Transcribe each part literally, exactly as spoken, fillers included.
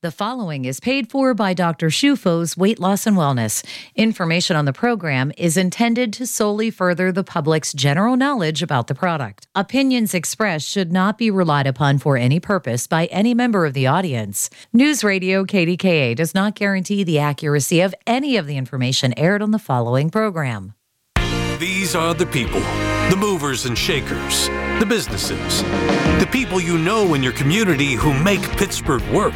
The following is paid for by Doctor Shufo's Weight Loss and Wellness. Information on the program is intended to solely further the public's general knowledge about the product. Opinions expressed should not be relied upon for any purpose by any member of the audience. News Radio K D K A does not guarantee the accuracy of any of the information aired on the following program. These are the people, the movers and shakers, the businesses, the people you know in your community who make Pittsburgh work.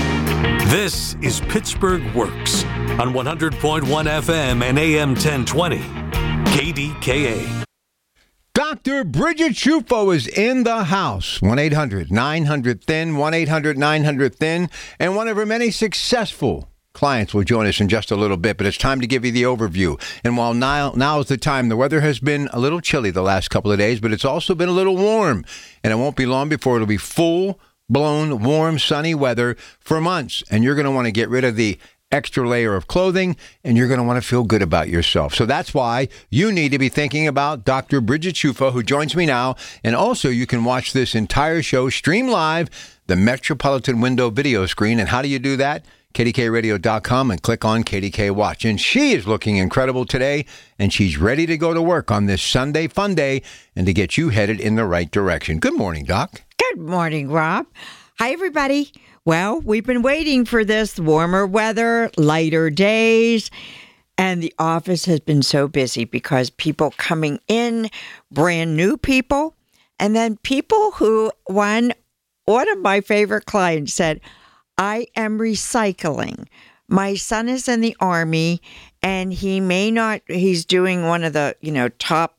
This is Pittsburgh Works on one hundred point one F M and A M ten twenty, K D K A. Doctor Bridget Shufo is in the house. one eight hundred nine hundred thin, one eight hundred nine hundred thin, and one of her many successful clients will join us in just a little bit, but it's time to give you the overview. And while now, now is the time, the weather has been a little chilly the last couple of days, but it's also been a little warm. And it won't be long before it'll be full-blown, warm, sunny weather for months. And you're going to want to get rid of the extra layer of clothing, and you're going to want to feel good about yourself. So that's why you need to be thinking about Doctor Bridget Shufo, who joins me now. And also, you can watch this entire show stream live, the Metropolitan Window video screen. And how do you do that? K D K radio dot com and click on K D K Watch. And she is looking incredible today, and she's ready to go to work on this Sunday fun day and to get you headed in the right direction. Good morning, Doc. Good morning, Rob. Hi, everybody. Well, we've been waiting for this warmer weather, lighter days, and the office has been so busy because people coming in, brand new people, and then people who, one, one of my favorite clients said, I am recycling. My son is in the Army, and he may not, he's doing one of the, you know, top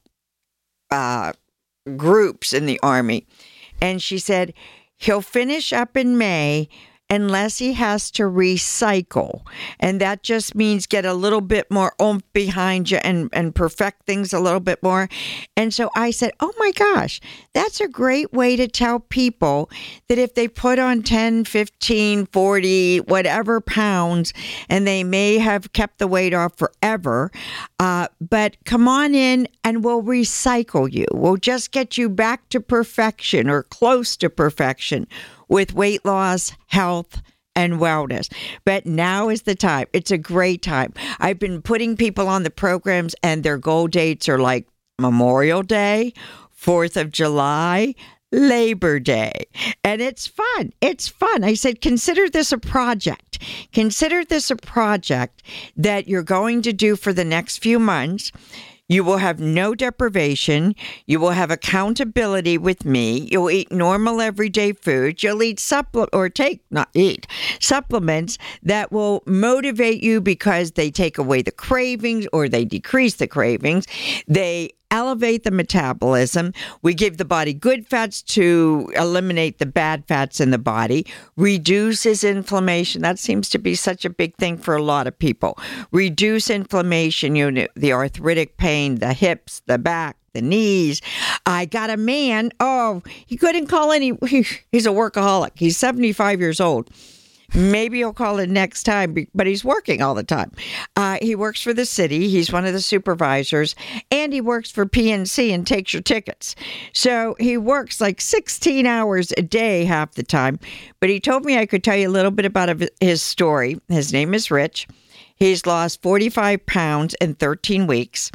uh, groups in the Army. And she said, he'll finish up in May unless he has to recycle. And that just means get a little bit more oomph behind you and, and perfect things a little bit more. And so I said, oh my gosh, that's a great way to tell people that if they put on ten, fifteen, forty, whatever pounds, and they may have kept the weight off forever, uh, but come on in and we'll recycle you. We'll just get you back to perfection or close to perfection with weight loss, health, and wellness. But now is the time. It's a great time. I've been putting people on the programs, and their goal dates are like Memorial Day, fourth of July, Labor Day. And it's fun. It's fun. I said, consider this a project. Consider this a project that you're going to do for the next few months. You will have no deprivation. You will have accountability with me. You'll eat normal everyday food. You'll eat supplement or take, not eat, supplements that will motivate you because they take away the cravings or they decrease the cravings. They elevate the metabolism. We give the body good fats to eliminate the bad fats in the body. Reduces inflammation. That seems to be such a big thing for a lot of people. Reduce inflammation, you know, the arthritic pain, the hips, the back, the knees. I got a man, oh, he couldn't call any, he, he's a workaholic. He's seventy-five years old. Maybe he'll call it next time, but he's working all the time. Uh, he works for the city. He's one of the supervisors, and he works for P N C and takes your tickets. So he works like sixteen hours a day half the time. But he told me I could tell you a little bit about his story. His name is Rich. He's lost forty-five pounds in thirteen weeks.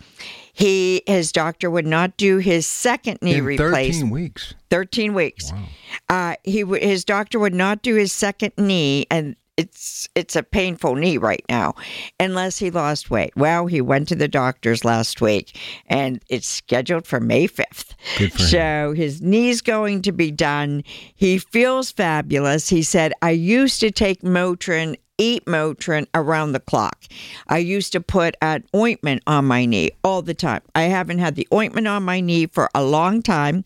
He, his doctor would not do his second knee in replacement. thirteen weeks. thirteen weeks. Wow. Uh, he, his doctor would not do his second knee, and it's it's a painful knee right now, unless he lost weight. Well, he went to the doctors last week, and it's scheduled for May fifth. Good for so him. His knee's going to be done. He feels fabulous. He said, I used to take Motrin, eat Motrin around the clock. I used to put an ointment on my knee all the time. I haven't had the ointment on my knee for a long time,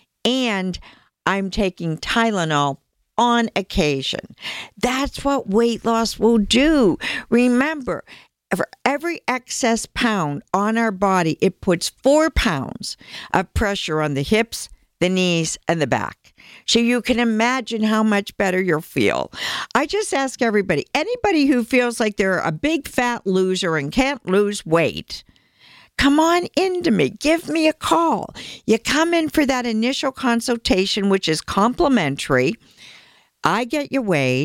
and I'm taking Tylenol on occasion. That's what weight loss will do. Remember, for every excess pound on our body, it puts four pounds of pressure on the hips, the knees, and the back. So you can imagine how much better you'll feel. I just ask everybody, anybody who feels like they're a big fat loser and can't lose weight, come on into me. Give me a call. You come in for that initial consultation, which is complimentary. I get you weighed.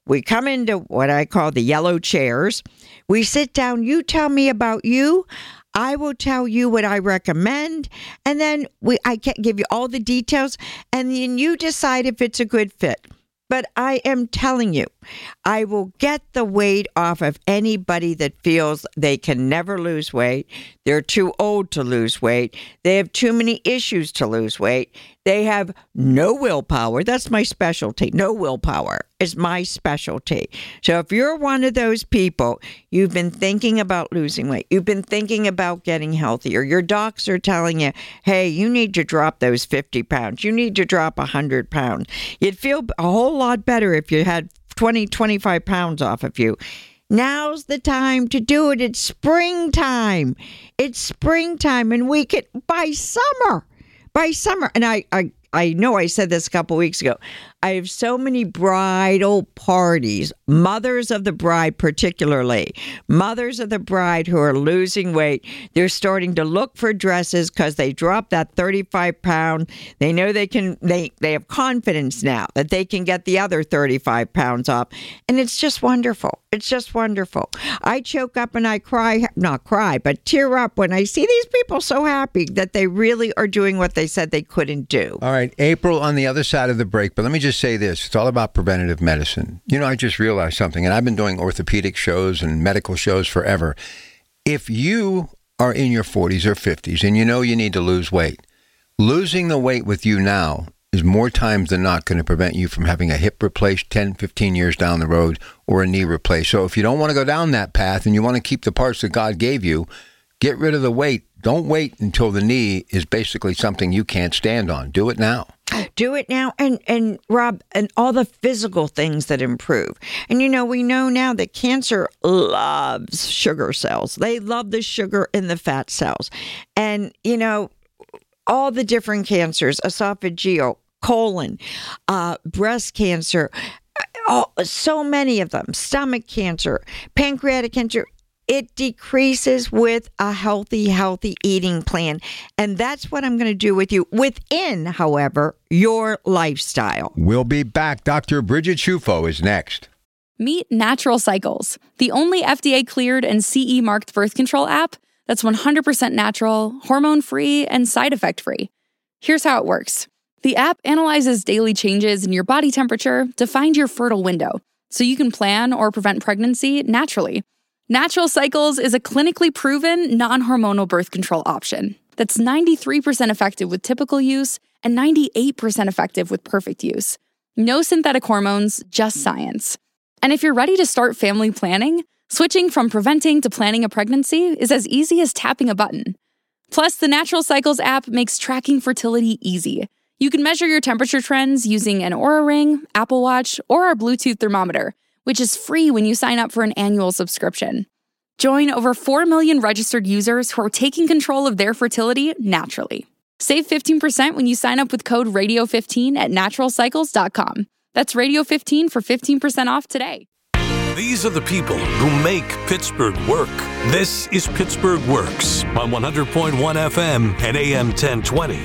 we come into what I call the yellow chairs. We sit down. You tell me about you. I will tell you what I recommend, and then we I can give you all the details, and then you decide if it's a good fit. But I am telling you, I will get the weight off of anybody that feels they can never lose weight. They're too old to lose weight. They have too many issues to lose weight. They have no willpower. That's my specialty. No willpower is my specialty. So if you're one of those people, you've been thinking about losing weight, you've been thinking about getting healthier, your docs are telling you, hey, you need to drop those fifty pounds. You need to drop one hundred pounds. You'd feel a whole lot better if you had twenty, twenty-five pounds off of you. Now's the time to do it. It's springtime. It's springtime, and we can, by summer, by summer. And I, I, I know I said this a couple weeks ago. I have so many bridal parties, mothers of the bride particularly, mothers of the bride who are losing weight. They're starting to look for dresses because they dropped that thirty-five pound. They know they can, they, they have confidence now that they can get the other thirty-five pounds off. And it's just wonderful. It's just wonderful. I choke up and I cry, not cry, but tear up when I see these people so happy that they really are doing what they said they couldn't do. All right, April, on the other side of the break, but let me just say this. It's all about preventative medicine. You know, I just realized something, and I've been doing orthopedic shows and medical shows forever. If you are in your forties or fifties and you know you need to lose weight, losing the weight with you now is more times than not going to prevent you from having a hip replaced ten, fifteen years down the road or a knee replaced. So if you don't want to go down that path and you want to keep the parts that God gave you, get rid of the weight. Don't wait until the knee is basically something you can't stand on. Do it now. Do it now. And, and Rob, and all the physical things that improve. And, you know, we know now that cancer loves sugar cells. They love the sugar in the fat cells. And, you know, all the different cancers, esophageal, colon, uh, breast cancer, all, so many of them, stomach cancer, pancreatic cancer, it decreases with a healthy, healthy eating plan. And that's what I'm going to do with you within, however, your lifestyle. We'll be back. Doctor Bridget Shufo is next. Meet Natural Cycles, the only F D A-cleared and C E-marked birth control app that's one hundred percent natural, hormone-free, and side effect-free. Here's how it works. The app analyzes daily changes in your body temperature to find your fertile window, so you can plan or prevent pregnancy naturally. Natural Cycles is a clinically proven, non-hormonal birth control option that's ninety-three percent effective with typical use and ninety-eight percent effective with perfect use. No synthetic hormones, just science. And if you're ready to start family planning, switching from preventing to planning a pregnancy is as easy as tapping a button. Plus, the Natural Cycles app makes tracking fertility easy. You can measure your temperature trends using an Oura Ring, Apple Watch, or our Bluetooth thermometer, which is free when you sign up for an annual subscription. Join over four million registered users who are taking control of their fertility naturally. Save fifteen percent when you sign up with code radio fifteen at natural cycles dot com. That's radio fifteen for fifteen percent off today. These are the people who make Pittsburgh work. This is Pittsburgh Works on one hundred point one F M and A M ten twenty,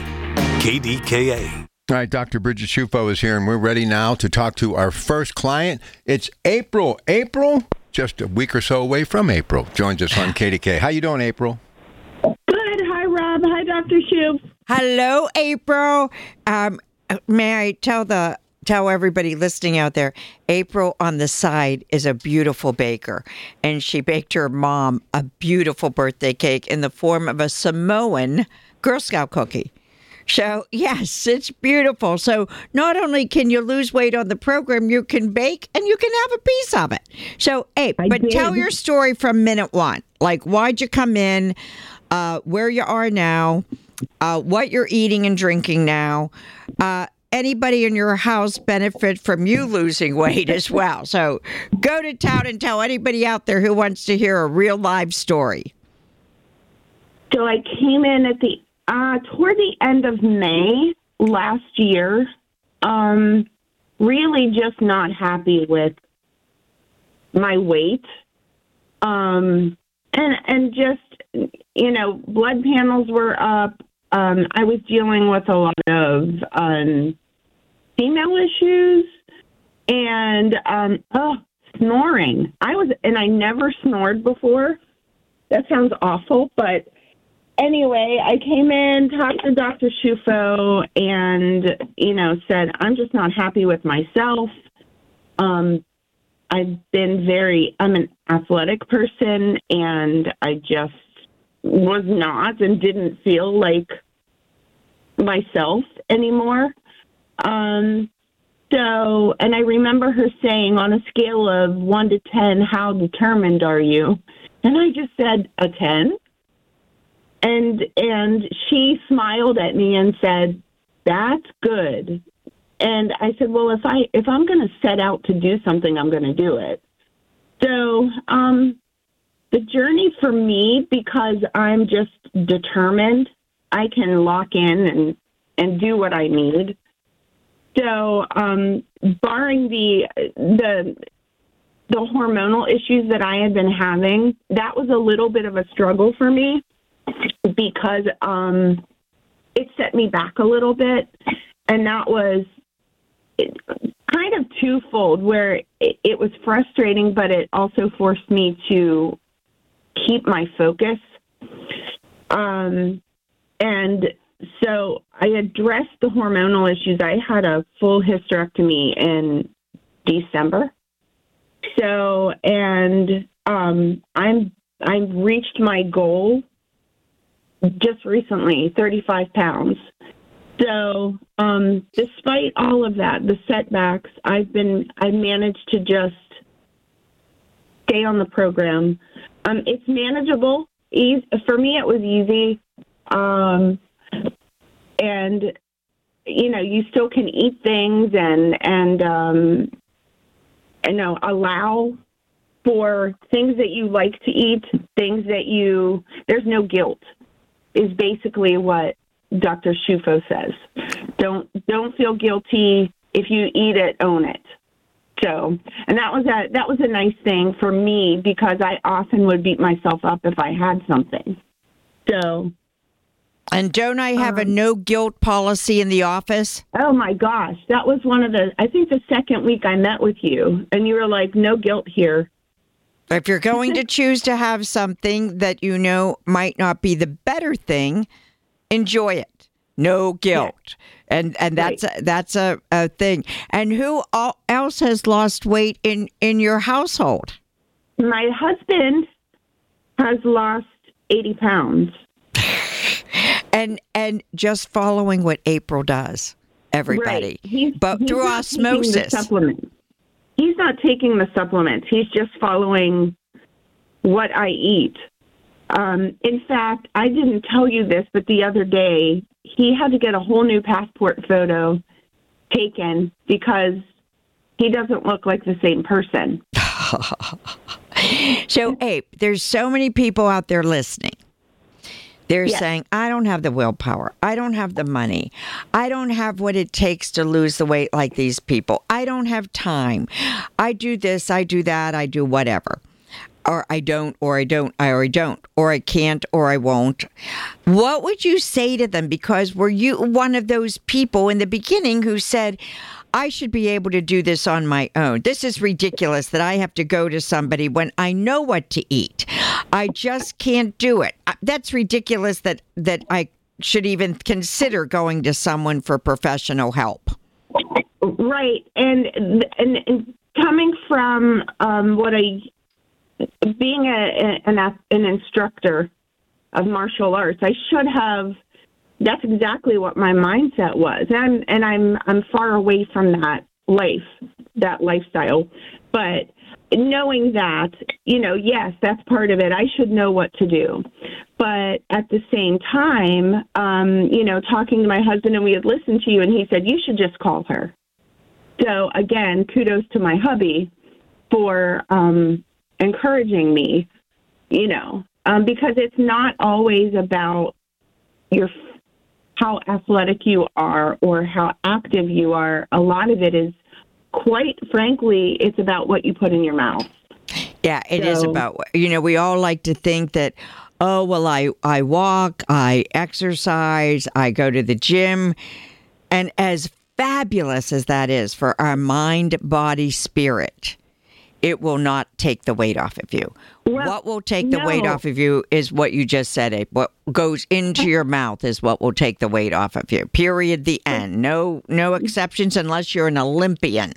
K D K A. All right, Doctor Bridget Shufo is here, and we're ready now to talk to our first client. It's April. April, just a week or so away from April, joins us on K D K. How you doing, April? Good. Hi, Rob. Hi, Doctor Shuf. Hello, April. Um, may I tell the tell everybody listening out there, April on the side is a beautiful baker, and she baked her mom a beautiful birthday cake in the form of a Samoan Girl Scout cookie. So, yes, it's beautiful. So, not only can you lose weight on the program, you can bake and you can have a piece of it. So, Abe, I but did. tell your story from minute one. Like, why'd you come in, uh, where you are now, uh, what you're eating and drinking now. Uh, anybody in your house benefit from you losing weight as well. So, go to town and tell anybody out there who wants to hear a real live story. So, I came in at the Uh, toward the end of May last year, um, really just not happy with my weight. Um, and, and just, you know, blood panels were up. Um, I was dealing with a lot of um, female issues. And, um, oh, snoring. I was, and I never snored before. That sounds awful, but anyway, I came in, talked to Doctor Shufo, and, you know, said, I'm just not happy with myself. Um, I've been very, I'm an athletic person, and I just was not and didn't feel like myself anymore. Um, so, and I remember her saying, on a scale of one to ten, how determined are you? And I just said, a ten. And and she smiled at me and said, that's good. And I said, well, if, I, if I'm going to set out to do something, I'm going to do it. So um, the journey for me, because I'm just determined, I can lock in and, and do what I need. So um, barring the the the hormonal issues that I had been having, that was a little bit of a struggle for me because um, it set me back a little bit. And that was it, kind of twofold, where it, it was frustrating, but it also forced me to keep my focus. Um, and so I addressed the hormonal issues. I had a full hysterectomy in December. So, and um, I'm I've reached my goal just recently, thirty-five pounds. So, um, despite all of that, the setbacks, I've been I managed to just stay on the program. Um, it's manageable. Easy, for me, it was easy. Um, and you know, you still can eat things and and um, you know, allow for things that you like to eat, things that you, there's no guilt, is basically what Doctor Shufo says. Don't don't feel guilty. If you eat it, own it. So, and that was a that was a nice thing for me, because I often would beat myself up if I had something. So, and don't I have um, a no guilt policy in the office? Oh my gosh, that was one of the, I think the second week I met with you, and you were like, no guilt here. If you're going to choose to have something that you know might not be the better thing, enjoy it. No guilt. Yeah. And and that's right. a, that's a, a thing. And who else has lost weight in, in your household? My husband has lost eighty pounds. and and just following what April does, everybody. Right. He's, but he's through not osmosis. taking the supplements. He's not taking the supplements. He's just following what I eat. Um, in fact, I didn't tell you this, but the other day, he had to get a whole new passport photo taken because he doesn't look like the same person. So, Abe, there's so many people out there listening. They're yes. saying, I don't have the willpower. I don't have the money. I don't have what it takes to lose the weight like these people. I don't have time. I do this, I do that, I do whatever. Or I don't, or I don't, or I don't, or I can't, or I won't. What would you say to them? Because were you one of those people in the beginning who said, I should be able to do this on my own. This is ridiculous that I have to go to somebody when I know what to eat. I just can't do it. That's ridiculous that, that I should even consider going to someone for professional help. Right. And, and, and coming from um, what I... being a, an, an instructor of martial arts, I should have, that's exactly what my mindset was. And I'm, and I'm, I'm far away from that life, that lifestyle. But knowing that, you know, yes, that's part of it. I should know what to do. But at the same time, um, you know, talking to my husband, and we had listened to you, and he said, you should just call her. So again, kudos to my hubby for, um, encouraging me, you know, um, because it's not always about your how athletic you are or how active you are. A lot of it is, quite frankly, it's about what you put in your mouth. Yeah, it so, is about, you know, we all like to think that, oh, well, I, I walk, I exercise, I go to the gym. And as fabulous as that is for our mind, body, spirit, it will not take the weight off of you. Well, what will take the no. weight off of you is what you just said, Abe. What goes into your mouth is what will take the weight off of you. Period. The end. No, no exceptions unless you're an Olympian.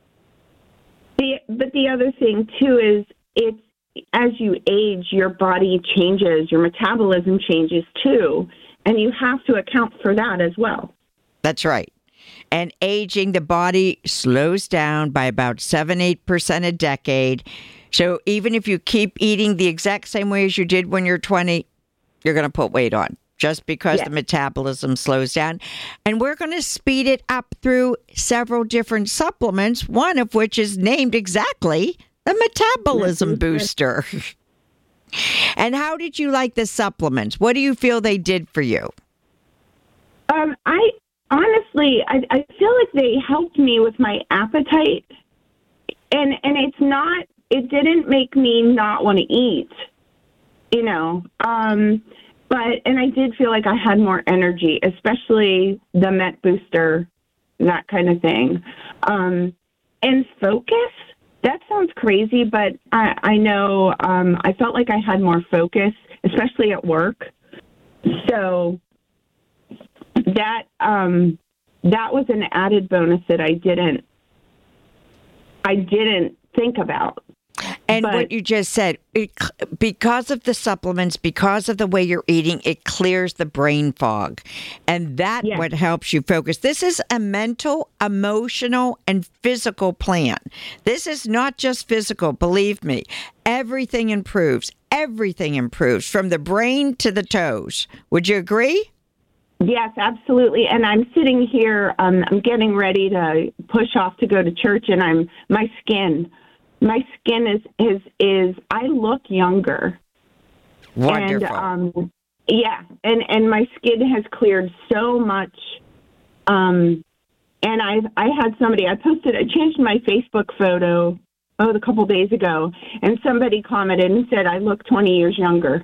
The, but the other thing, too, is it's as you age, your body changes, your metabolism changes, too, and you have to account for that as well. That's right. And aging, the body slows down by about seven, eight percent a decade. So even if you keep eating the exact same way as you did when you're twenty, you're going to put weight on just because yes. the metabolism slows down. And we're going to speed it up through several different supplements, one of which is named exactly the Metabolism Booster. And how did you like the supplements? What do you feel they did for you? Um, I... Honestly, I, I feel like they helped me with my appetite, and and it's not. It didn't make me not want to eat, you know. Um, but and I did feel like I had more energy, especially the Met Booster, that kind of thing, um, and focus. That sounds crazy, but I, I know um, I felt like I had more focus, especially at work. So. That um, that was an added bonus that I didn't I didn't think about. And but, what you just said, it, because of the supplements, because of the way you're eating, it clears the brain fog. And that's yeah. what helps you focus. This is a mental, emotional, and physical plan. This is not just physical, believe me. Everything improves. Everything improves from the brain to the toes. Would you agree? Yes, absolutely. And I'm sitting here, um, I'm getting ready to push off to go to church, and I'm my skin, my skin is is is I look younger. Wonderful. And, um, yeah, and and my skin has cleared so much. Um, and I I had somebody I posted I changed my Facebook photo oh a couple days ago, and somebody commented and said I look twenty years younger.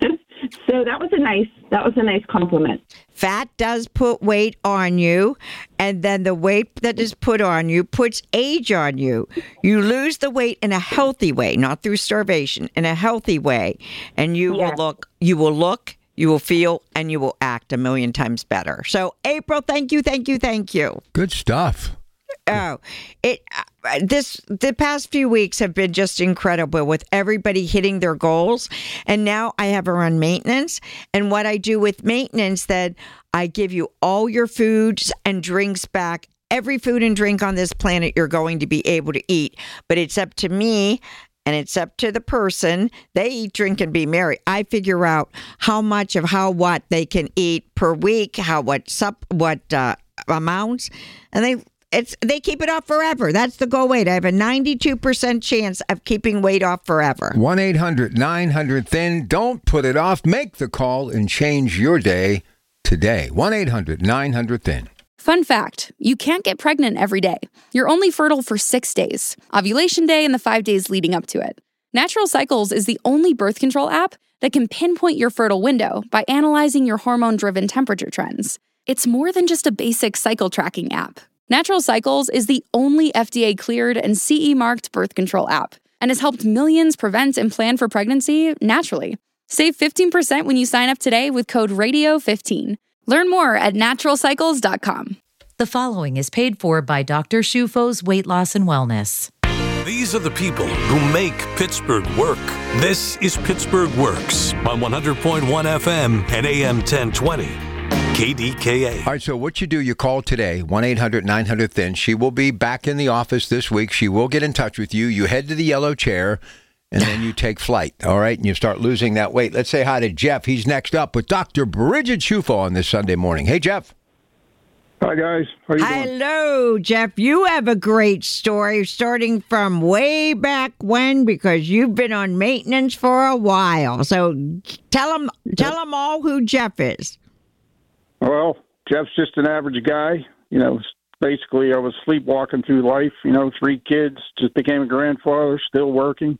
So that was a nice that was a nice compliment. Fat does put weight on you, and then the weight that is put on you puts age on you. You lose the weight in a healthy way, not through starvation, in a healthy way, and you Yes. will look, you will look, you will feel, and you will act a million times better. So, April, thank you, thank you, thank you. Good stuff. Oh, it uh, this the past few weeks have been just incredible with everybody hitting their goals. And now I have her on maintenance. And what I do with maintenance, that I give you all your foods and drinks back. Every food and drink on this planet you're going to be able to eat. But it's up to me. And it's up to the person. They eat, drink, and be merry. I figure out how much of how what they can eat per week, how what sup what uh, amounts, and they. It's they keep it off forever. That's the goal weight. I have a ninety-two percent chance of keeping weight off forever. one eight hundred nine hundred thin. Don't put it off. Make the call and change your day today. one eight hundred nine hundred thin. Fun fact, you can't get pregnant every day. You're only fertile for six days, ovulation day and the five days leading up to it. Natural Cycles is the only birth control app that can pinpoint your fertile window by analyzing your hormone-driven temperature trends. It's more than just a basic cycle tracking app. Natural Cycles is the only F D A-cleared and C E-marked birth control app and has helped millions prevent and plan for pregnancy naturally. Save fifteen percent when you sign up today with code radio fifteen. Learn more at natural cycles dot com. The following is paid for by Doctor Shufo's Weight Loss and Wellness. These are the people who make Pittsburgh work. This is Pittsburgh Works on one hundred point one F M and A M ten twenty. K D K A. All right, so what you do, you call today, one eight hundred nine hundred thin. She will be back in the office this week. She will get in touch with you. You head to the yellow chair, and then you take flight, all right? And you start losing that weight. Let's say hi to Jeff. He's next up with Doctor Bridget Shufo on this Sunday morning. Hey, Jeff. Hi, guys. How you doing? Hello, Jeff. You have a great story starting from way back when, because you've been on maintenance for a while. So tell them, tell them all who Jeff is. Well, Jeff's just an average guy. You know, basically I was sleepwalking through life, you know, three kids, just became a grandfather, still working,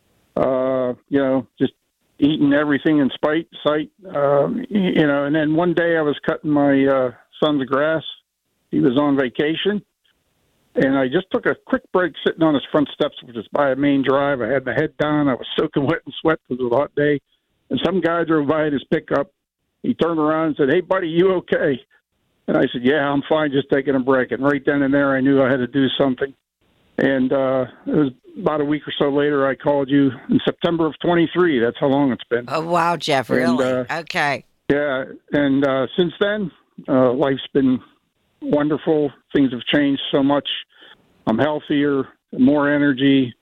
uh, you know, just eating everything in spite, sight, uh, you know, and then one day I was cutting my uh, son's grass, He was on vacation, and I just took a quick break sitting on his front steps, which is by a main drive. I had my head down. I was soaking wet and sweat because it was a hot day. And some guy drove by in his pickup. He turned around and said, "Hey, buddy, you okay?" And I said, "Yeah, I'm fine, just taking a break." And right then and there, I knew I had to do something. And uh, it was about a week or so later, I called you in September of twenty-three. That's how long it's been. Oh, wow, Jeff, really? And, uh, okay. Yeah, and uh, since then, uh, life's been wonderful. Things have changed so much. I'm healthier, more energy.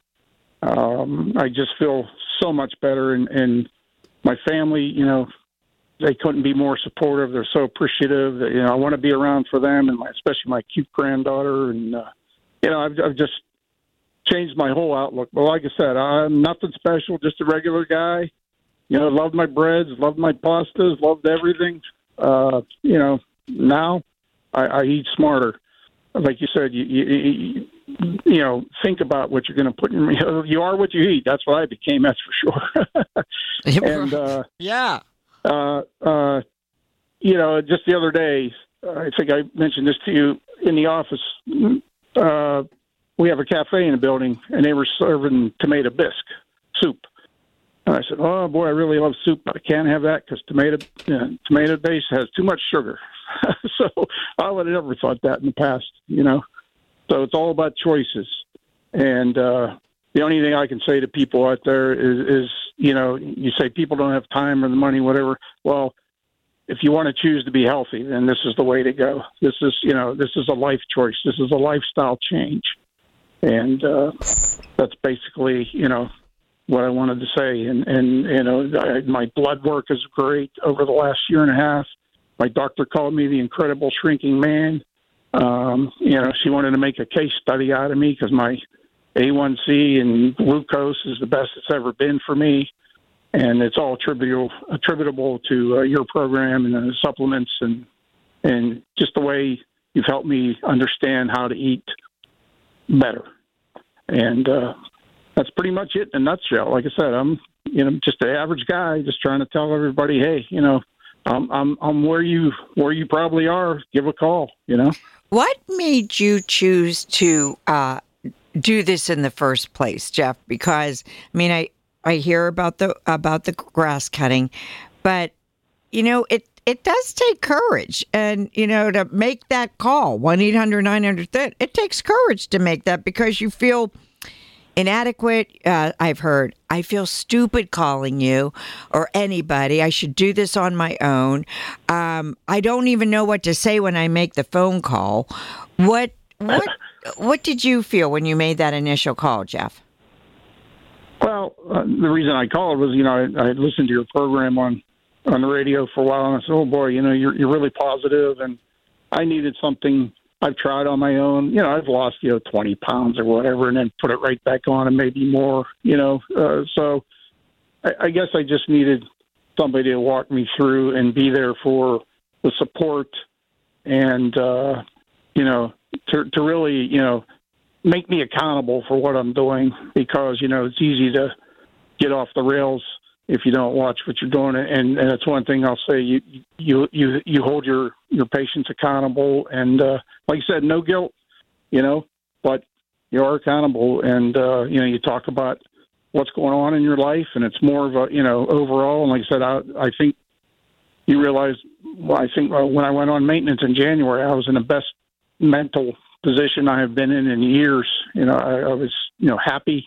Um, I just feel so much better. And, and my family, you know, they couldn't be more supportive. They're so appreciative. That, you know, I want to be around for them, and my, especially my cute granddaughter. And, uh, you know, I've, I've just changed my whole outlook. But like I said, I'm nothing special, just a regular guy. You know, loved my breads, loved my pastas, loved everything. Uh, you know, now I, I eat smarter. Like you said, you, you, you, you know, think about what you're going to put in. You know, you are what you eat. That's what I became, that's for sure. and, uh, yeah. Uh, uh, you know, just the other day, I think I mentioned this to you in the office. Uh, we have a cafe in the building, and they were serving tomato bisque soup. And I said, "Oh boy, I really love soup, but I can't have that because tomato you know, tomato base has too much sugar." So I would have never thought that in the past, you know. So it's all about choices, and uh, the only thing I can say to people out there is, is, you know, you say people don't have time or the money, whatever. Well, if you want to choose to be healthy, then this is the way to go. This is, you know, this is a life choice. This is a lifestyle change, and uh, that's basically, you know, what I wanted to say. And, and you know, I, my blood work is great over the last year and a half. My doctor called me the incredible shrinking man. Um, you know, she wanted to make a case study out of me because my A one C and glucose is the best it's ever been for me. And it's all attributable, attributable to uh, your program and the supplements and, and just the way you've helped me understand how to eat better. And, uh, that's pretty much it in a nutshell. Like I said, I'm, you know, just an average guy, just trying to tell everybody, hey, you know, I'm, I'm, I'm where you, where you probably are. Give a call, you know. What made you choose to uh, do this in the first place, Jeff? Because I mean, I, I hear about the about the grass cutting, but you know, it it does take courage, and you know, to make that call, one eight hundred nine hundred it takes courage to make that because you feel inadequate. Uh, I've heard, I feel stupid calling you or anybody. I should do this on my own. Um, I don't even know what to say when I make the phone call. What what what did you feel when you made that initial call, Jeff? Well, uh, the reason I called was, you know, I, I had listened to your program on, on the radio for a while, and I said, "Oh boy, you know, you're you're really positive," and I needed something. I've tried on my own. You know, I've lost, you know, twenty pounds or whatever and then put it right back on and maybe more, you know. Uh, so I, I guess I just needed somebody to walk me through and be there for the support and, uh, you know, to, to really, you know, make me accountable for what I'm doing because, you know, it's easy to get off the rails if you don't watch what you're doing. And, and that's one thing I'll say, you, you, you, you hold your, your patients accountable. And, uh, like you said, no guilt, you know, but you are accountable. And, uh, you know, you talk about what's going on in your life and it's more of a, you know, overall. And like I said, I, I think you realize, well, I think uh, when I went on maintenance in January, I was in the best mental position I have been in in years. You know, I, I was, you know, happy,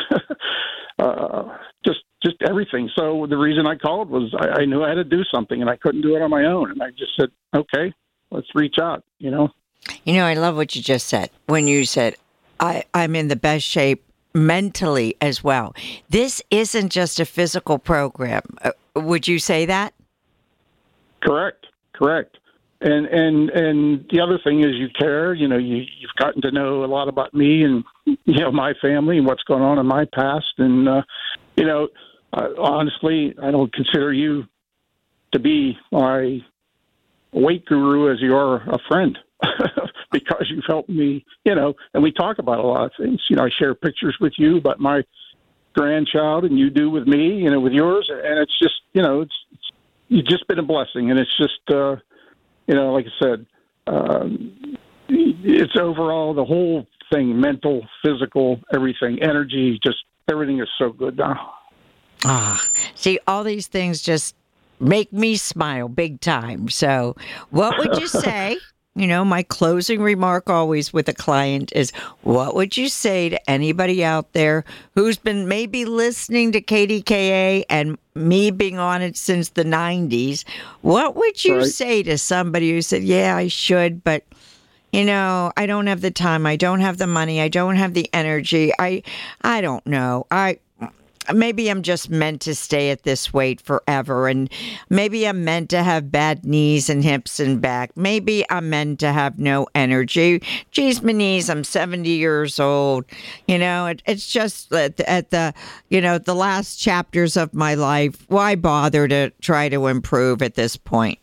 uh, just, just everything. So the reason I called was I, I knew I had to do something and I couldn't do it on my own. And I just said, okay, let's reach out, you know? You know, I love what you just said when you said, I, I'm in the best shape mentally as well. This isn't just a physical program. Uh, would you say that? Correct. Correct. And, and, and the other thing is you care, you know, you, you've gotten to know a lot about me and, you know, my family and what's going on in my past. And, uh, you know, uh, honestly, I don't consider you to be my weight guru as you are a friend because you've helped me, you know, and we talk about a lot of things. You know, I share pictures with you about my grandchild and you do with me, you know, with yours. And it's just, you know, it's, it's you've just been a blessing. And it's just, uh, you know, like I said, um, it's overall the whole thing, mental, physical, everything, energy, just everything is so good now. Ah, see, all these things just make me smile big time. So what would you say? You know, my closing remark always with a client is, what would you say to anybody out there who's been maybe listening to K D K A and me being on it since the nineties? What would you Right. say to somebody who said, yeah, I should, but, you know, I don't have the time. I don't have the money. I don't have the energy. I, I don't know. I... Maybe I'm just meant to stay at this weight forever, and maybe I'm meant to have bad knees and hips and back. Maybe I'm meant to have no energy. Geez, my knees, I'm seventy years old. You know, it, it's just at the, at the, you know, the last chapters of my life. Why bother to try to improve at this point?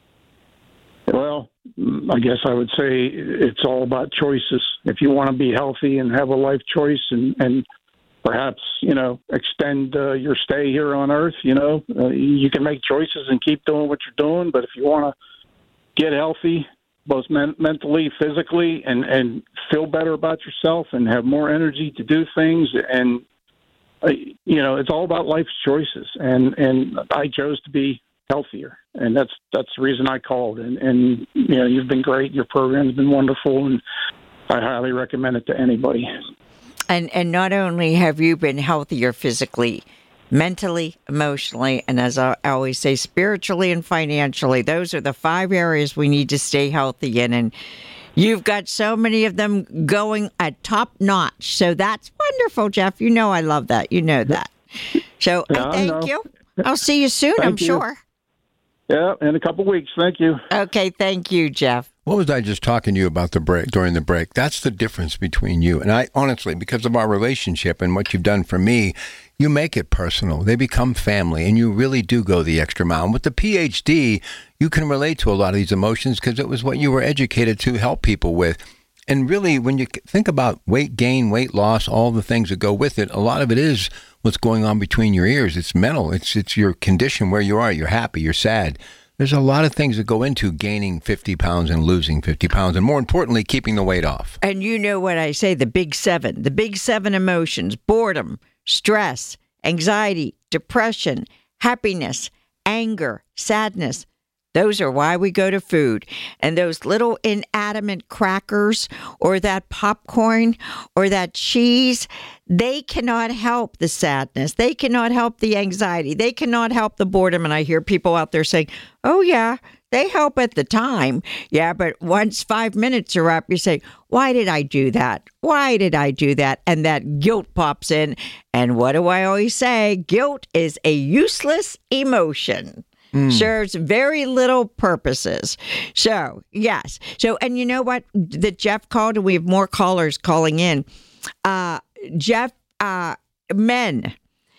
Well, I guess I would say it's all about choices. If you want to be healthy and have a life choice and, and perhaps, you know, extend uh, your stay here on Earth, you know, uh, you can make choices and keep doing what you're doing. But if you want to get healthy, both men- mentally, physically, and, and feel better about yourself and have more energy to do things, and, uh, you know, it's all about life's choices. And, and I chose to be healthier. And that's that's the reason I called. And, and, you know, you've been great. Your program's been wonderful. And I highly recommend it to anybody. And and not only have you been healthier physically, mentally, emotionally, and as I always say, spiritually and financially, those are the five areas we need to stay healthy in. And you've got so many of them going at top notch. So that's wonderful, Jeff. You know I love that. You know that. So Yeah, I I thank know. you. I'll see you soon, Thank I'm you. sure. Yeah, in a couple weeks. Thank you. Okay, thank you, Jeff. What was I just talking to you about the break during the break? That's the difference between you and I. Honestly, because of our relationship and what you've done for me, you make it personal. They become family, and you really do go the extra mile. And with the P H D, you can relate to a lot of these emotions because it was what you were educated to help people with. And really, when you think about weight gain, weight loss, all the things that go with it, a lot of it is what's going on between your ears. It's mental. It's it's your condition where you are. You're happy. You're sad. There's a lot of things that go into gaining fifty pounds and losing fifty pounds, and more importantly, keeping the weight off. And you know what I say, the big seven, the big seven emotions: boredom, stress, anxiety, depression, happiness, anger, sadness. Those are why we go to food. And those little inanimate crackers or that popcorn or that cheese, they cannot help the sadness. They cannot help the anxiety. They cannot help the boredom. And I hear people out there saying, oh, yeah, they help at the time. Yeah, but once five minutes are up, you say, why did I do that? Why did I do that? And that guilt pops in. And what do I always say? Guilt is a useless emotion. Mm. Serves very little purposes. So, yes. So, and you know what? That Jeff called, and we have more callers calling in. Uh, Jeff, uh, men,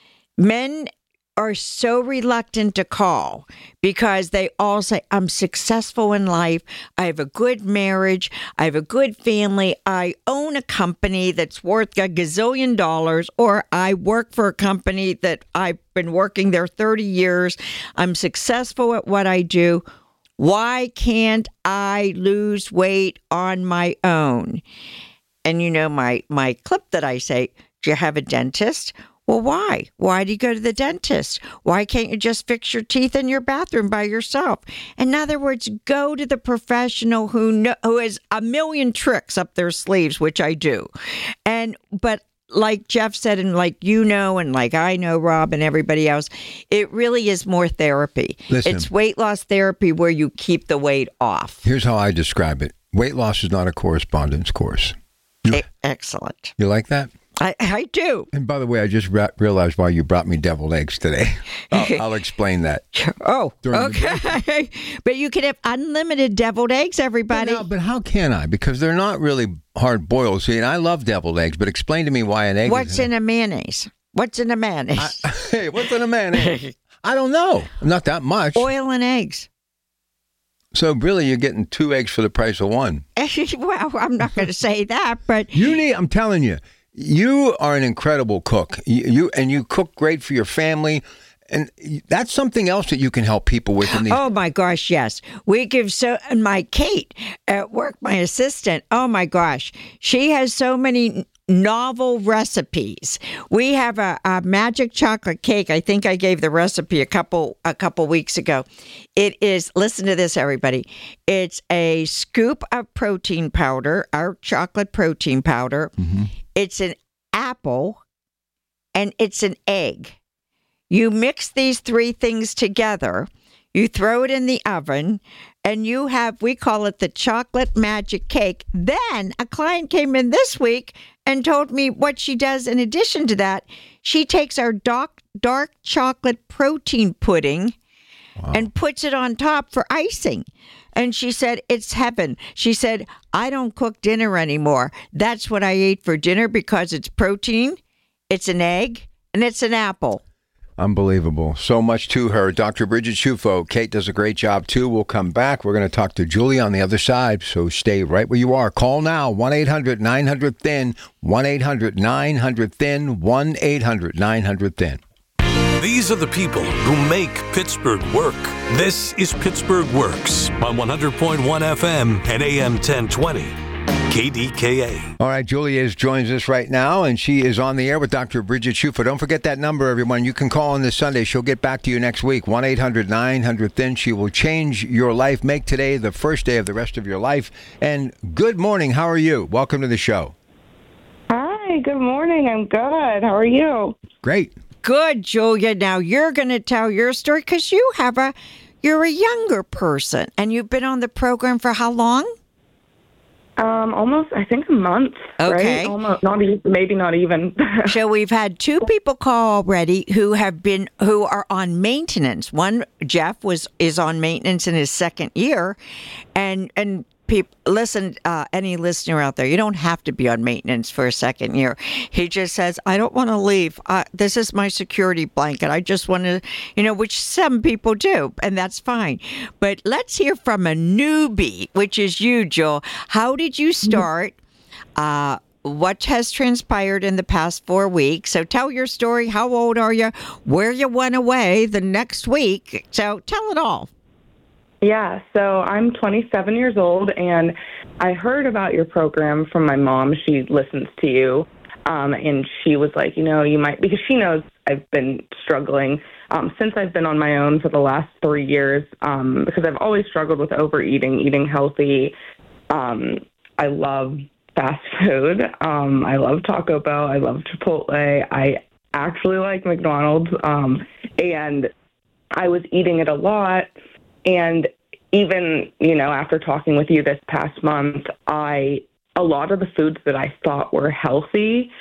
men are so reluctant to call because they all say, I'm successful in life. I have a good marriage. I have a good family. I own a company that's worth a gazillion dollars, or I work for a company that I've been working there thirty years. I'm successful at what I do. Why can't I lose weight on my own? And you know, my, my clip that I say, do you have a dentist? Well, why? Why do you go to the dentist? Why can't you just fix your teeth in your bathroom by yourself? In other words, go to the professional who know, who has a million tricks up their sleeves, which I do. And but like Jeff said, and like you know, and like I know, Rob, and everybody else, it really is more therapy. Listen, it's weight loss therapy where you keep the weight off. Here's how I describe it. Weight loss is not a correspondence course. You, E- excellent. You like that? I, I do. And by the way, I just re- realized why you brought me deviled eggs today. I'll, I'll explain that. Oh, During okay. But you can have unlimited deviled eggs, everybody. But, no, but how can I? Because they're not really hard boiled. See, and I love deviled eggs, but explain to me why an egg What's is in a mayonnaise? What's in a mayonnaise? I, hey, what's in a mayonnaise? I don't know. Not that much. Oil and eggs. So really, you're getting two eggs for the price of one. Well, I'm not going to say that, but you need. I'm telling you, you are an incredible cook. You, you and you cook great for your family. And that's something else that you can help people with. In these- oh, my gosh, yes. We give so, and my Kate at work, my assistant, oh, my gosh. She has so many novel recipes. We have a, a magic chocolate cake. I think I gave the recipe a couple a couple weeks ago. It is, listen to this, everybody. It's a scoop of protein powder, our chocolate protein powder. Mm-hmm. It's an apple, and it's an egg. You mix these three things together, you throw it in the oven, and you have, we call it the chocolate magic cake. Then a client came in this week and told me what she does in addition to that. She takes our dark, dark chocolate protein pudding wow. and puts it on top for icing. And she said, it's heaven. She said, I don't cook dinner anymore. That's what I ate for dinner because it's protein, it's an egg, and it's an apple. Unbelievable. So much to her. Doctor Bridget Shufo. Kate does a great job, too. We'll come back. We're going to talk to Julie on the other side, so stay right where you are. Call now, one eight hundred nine hundred thin, one eight hundred nine hundred thin, one eight hundred nine hundred thin. These are the people who make Pittsburgh work. This is Pittsburgh Works on one hundred point one F M and A M ten twenty. K D K A. All right, Julie is joins us right now, and she is on the air with Doctor Bridget Shufo. Don't forget that number, everyone. You can call on this Sunday. She'll get back to you next week, one eight hundred nine hundred thin. She will change your life. Make today the first day of the rest of your life. And good morning. How are you? Welcome to the show. Hi, good morning. I'm good. How are you? Great. Good, Julia. Now you're going to tell your story because you have a, you're a younger person, and you've been on the program for how long? Um, almost, I think a month, okay. right? Almost, not even, maybe not even. So we've had two people call already who have been, who are on maintenance. One, Jeff, was is on maintenance in his second year, and and people, listen, uh, any listener out there, you don't have to be on maintenance for a second year. He just says, I don't want to leave. Uh, this is my security blanket. I just want to, you know, which some people do, and that's fine. But let's hear from a newbie, which is you, Joel. How did you start? Uh, what has transpired in the past four weeks? So tell your story. How old are you? Where you went away the next week? So tell it all. Yeah, so I'm twenty-seven years old, and I heard about your program from my mom. She listens to you, um, and she was like, you know, you might, because she knows I've been struggling um, since I've been on my own for the last three years, um, because I've always struggled with overeating, eating healthy. Um, I love fast food. Um, I love Taco Bell. I love Chipotle. I actually like McDonald's, um, and I was eating it a lot. And even, you know, after talking with you this past month, I, a lot of the foods that I thought were healthy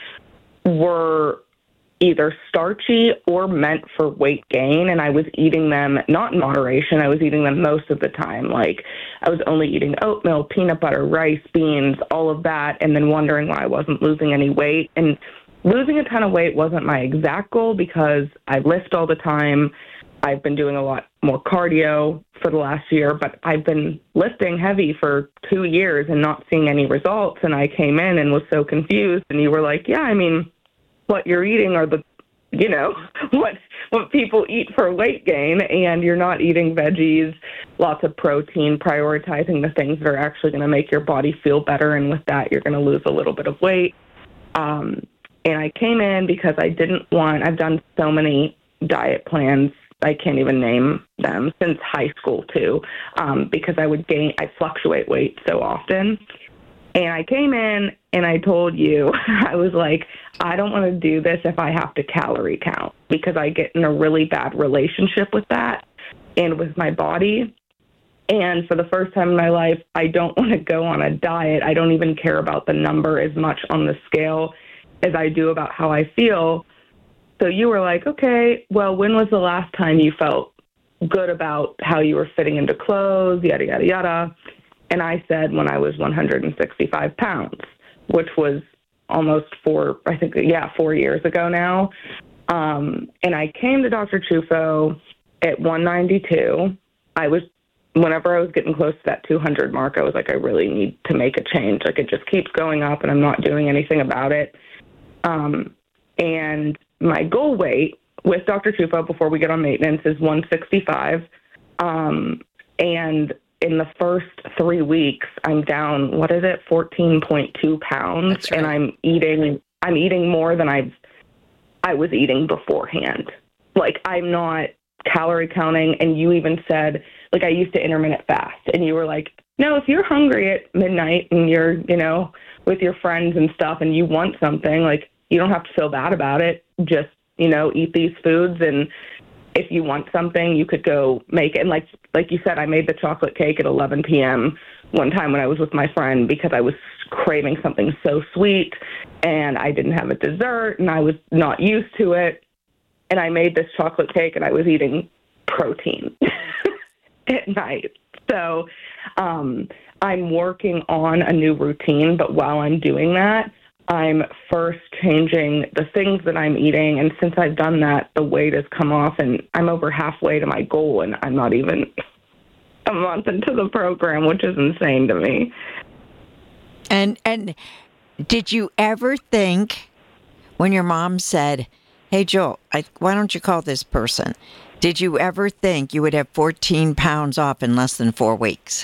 were either starchy or meant for weight gain. And I was eating them, not in moderation, I was eating them most of the time. Like I was only eating oatmeal, peanut butter, rice, beans, all of that, and then wondering why I wasn't losing any weight. And losing a ton of weight wasn't my exact goal because I lift all the time. I've been doing a lot more cardio for the last year, but I've been lifting heavy for two years and not seeing any results. And I came in and was so confused. And you were like, yeah, I mean, what you're eating are the, you know, what what people eat for weight gain. And you're not eating veggies, lots of protein, prioritizing the things that are actually going to make your body feel better. And with that, you're going to lose a little bit of weight. Um, and I came in because I didn't want, I've done so many diet plans, I can't even name them, since high school too, um, because I would gain, I fluctuate weight so often. And I came in and I told you, I was like, I don't want to do this if I have to calorie count, because I get in a really bad relationship with that and with my body. And for the first time in my life, I don't want to go on a diet. I don't even care about the number as much on the scale as I do about how I feel. So you were like, okay, well, when was the last time you felt good about how you were fitting into clothes, yada, yada, yada? And I said when I was one hundred sixty-five pounds, which was almost four, I think, yeah, four years ago now. Um, and I came to Doctor Shufo at one ninety-two. I was, whenever I was getting close to that two hundred mark, I was like, I really need to make a change. Like, it just keeps going up and I'm not doing anything about it. Um, and my goal weight with Doctor Chufo before we get on maintenance is one sixty-five. Um, and in the first three weeks, I'm down, what is it, fourteen point two pounds. Right. And I'm eating, I'm eating more than I've, I was eating beforehand. Like, I'm not calorie counting. And you even said, like, I used to intermittent fast. And you were like, no, if you're hungry at midnight and you're, you know, with your friends and stuff and you want something, like, you don't have to feel bad about it. Just, you know, eat these foods. And if you want something, you could go make it. And like, like you said, I made the chocolate cake at eleven p.m. one time when I was with my friend because I was craving something so sweet and I didn't have a dessert and I was not used to it. And I made this chocolate cake and I was eating protein at night. So um, I'm working on a new routine, but while I'm doing that, I'm first changing the things that I'm eating. And since I've done that, the weight has come off and I'm over halfway to my goal and I'm not even a month into the program, which is insane to me. And, and did you ever think when your mom said, hey, Joel, I, why don't you call this person? Did you ever think you would have fourteen pounds off in less than four weeks?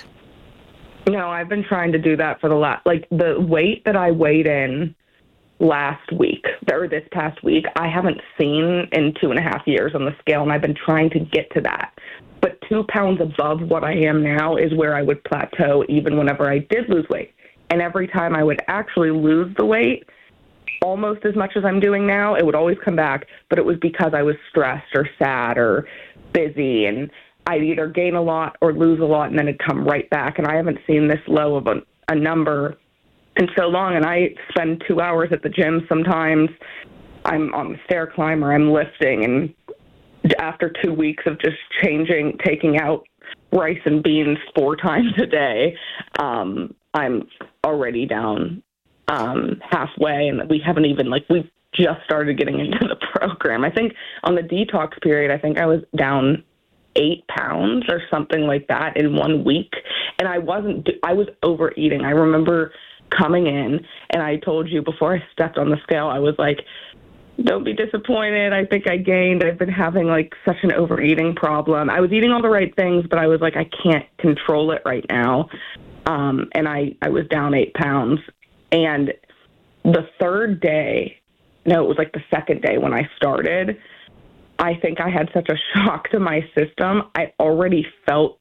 No, I've been trying to do that for the last, like the weight that I weighed in last week or this past week, I haven't seen in two and a half years on the scale. And I've been trying to get to that. But two pounds above what I am now is where I would plateau even whenever I did lose weight. And every time I would actually lose the weight, almost as much as I'm doing now, it would always come back, but it was because I was stressed or sad or busy, and I'd either gain a lot or lose a lot, and then it'd come right back, and I haven't seen this low of a, a number in so long, and I spend two hours at the gym sometimes. I'm on the stair climber, I'm lifting, and after two weeks of just changing, taking out rice and beans four times a day, um, I'm already down Um, halfway, and we haven't even, like, we've just started getting into the program. I think on the detox period, I think I was down eight pounds or something like that in one week, and I wasn't, I was overeating. I remember coming in, and I told you before I stepped on the scale, I was like, don't be disappointed. I think I gained. I've been having, like, such an overeating problem. I was eating all the right things, but I was like, I can't control it right now, um, and I, I was down eight pounds. And the third day, no, it was like the second day when I started, I think I had such a shock to my system. I already felt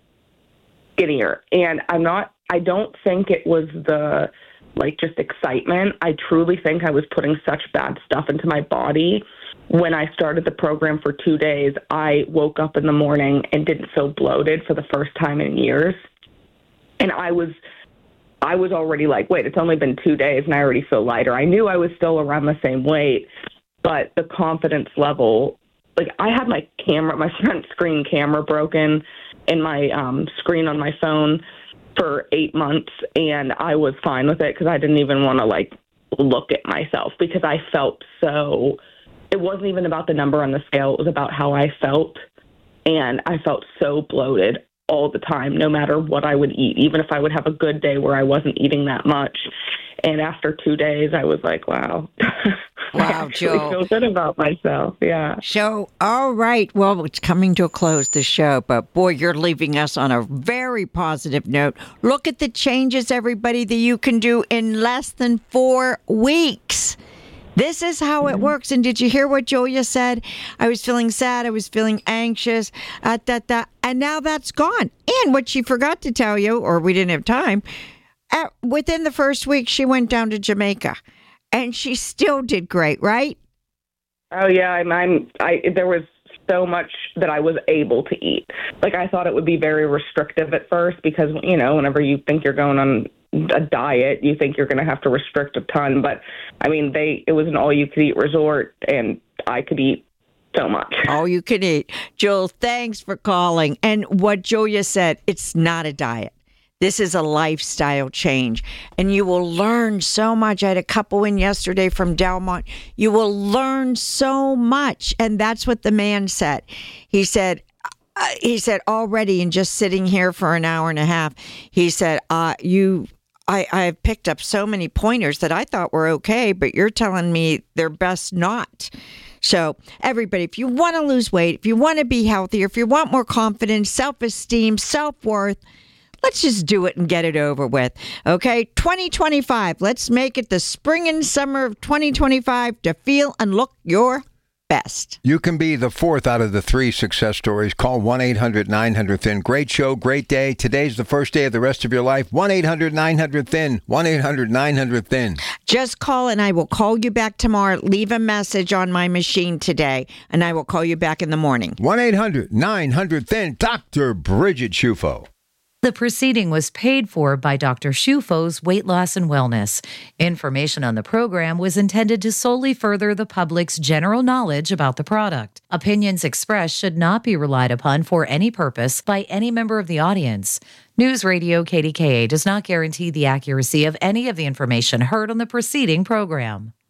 skinnier. And I'm not, I don't think it was the, like, just excitement. I truly think I was putting such bad stuff into my body. When I started the program for two days, I woke up in the morning and didn't feel bloated for the first time in years. And I was... I was already like, wait, it's only been two days and I already feel lighter. I knew I was still around the same weight, but the confidence level, like, I had my camera, my front screen camera broken in my um, screen on my phone for eight months, and I was fine with it because I didn't even want to, like, look at myself because I felt so, it wasn't even about the number on the scale. It was about how I felt, and I felt so bloated all the time, no matter what I would eat, even if I would have a good day where I wasn't eating that much. And after two days, I was like, wow. Wow, I Joe. feel good about myself. Yeah. So, all right. Well, it's coming to a close, the show, but boy, you're leaving us on a very positive note. Look at the changes, everybody, that you can do in less than four weeks. This is how it works. And did you hear what Julia said? I was feeling sad. I was feeling anxious. Uh, da, da, and now that's gone. And what she forgot to tell you, or we didn't have time, uh, within the first week, she went down to Jamaica. And she still did great, right? Oh, yeah. I'm, I'm, I, there was so much that I was able to eat. Like, I thought it would be very restrictive at first because, you know, whenever you think you're going on a diet, you think you're going to have to restrict a ton. But I mean, they, it was an all you could eat resort and I could eat so much. All you can eat. Joel, thanks for calling. And what Julia said, it's not a diet. This is a lifestyle change, and you will learn so much. I had a couple in yesterday from Delmont. You will learn so much, and that's what the man said. He said, uh, he said already, in just sitting here for an hour and a half, he said, uh, you, I, I've picked up so many pointers that I thought were okay, but you're telling me they're best not. So everybody, if you want to lose weight, if you want to be healthier, if you want more confidence, self-esteem, self-worth, let's just do it and get it over with. Okay, twenty twenty-five. Let's make it the spring and summer of twenty twenty-five to feel and look your best. You can be the fourth out of the three success stories. Call one eight hundred nine hundred thin. Great show, great day. Today's the first day of the rest of your life. one eight hundred nine hundred thin. one eight hundred nine hundred thin. Just call and I will call you back tomorrow. Leave a message on my machine today and I will call you back in the morning. one eight hundred nine hundred thin. Doctor Bridget Shufo. The proceeding was paid for by Doctor Shufo's Weight Loss and Wellness. Information on the program was intended to solely further the public's general knowledge about the product. Opinions expressed should not be relied upon for any purpose by any member of the audience. News Radio K D K A does not guarantee the accuracy of any of the information heard on the preceding program.